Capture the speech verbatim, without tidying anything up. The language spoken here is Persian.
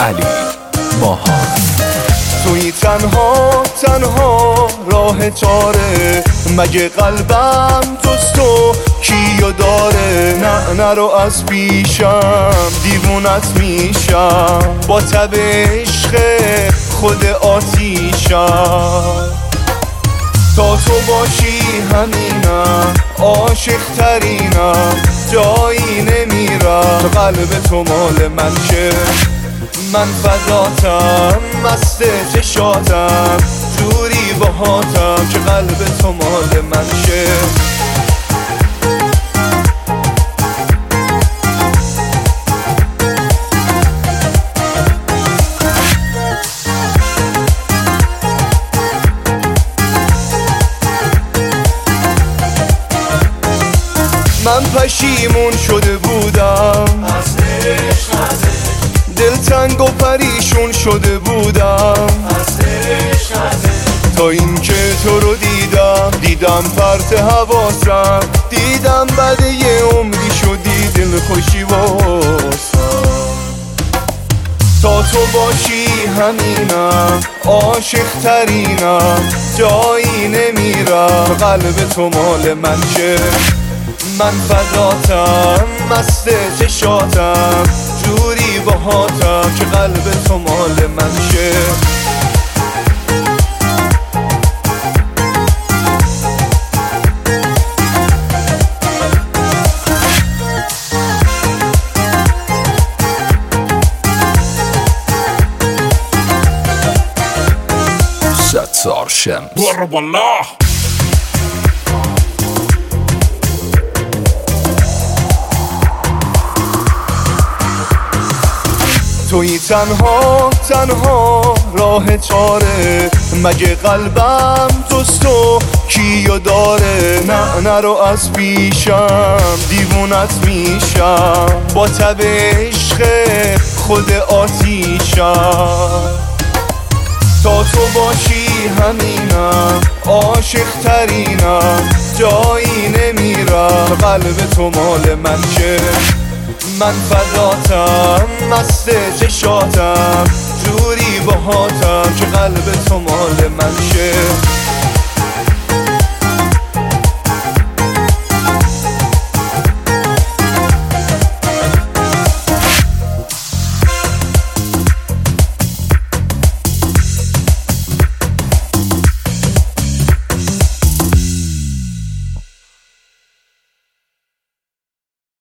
علی ماهان. توی تنها تنها راه تاره، مگه قلبم توست و کیو داره؟ نه نرو از پیشم دیوونت میشم، با تب عشق خود آتیشم. تا تو باشی همینم، عاشق ترینم، جایی نمیرم. قلب تو مال من که من فداتم، مست چشاتم، جوری باهاتم که قلب تو مال من که. من پشیمون شده بودم از عشق، از عشق دلتنگ و پریشون شده بودم از عشق، از عشق تا اینکه تو رو دیدم، دیدم پرت حواسم، دیدم بعد یه عمری شدی دل خوشی واسم. تا تو باشی همینم، عاشق ترینم، جایی نمیرم. قلب تو مال من که من فداتم، مست چشاتم، جوری باهاتم که قلب تو مال من که. ستار شمس برو بالله. توی تنها تنها راه چاره، مگه قلبم توست و کیو داره؟ نه نرو از پیشم دیوونت میشم، با تب عشق خود آتیشم. تا تو باشی همینم، عاشق ترینم، جایی نمیرم. قلب تو مال من که من فداتم، مست چشاتم، جوری باهاتم که قلب تو مال من که.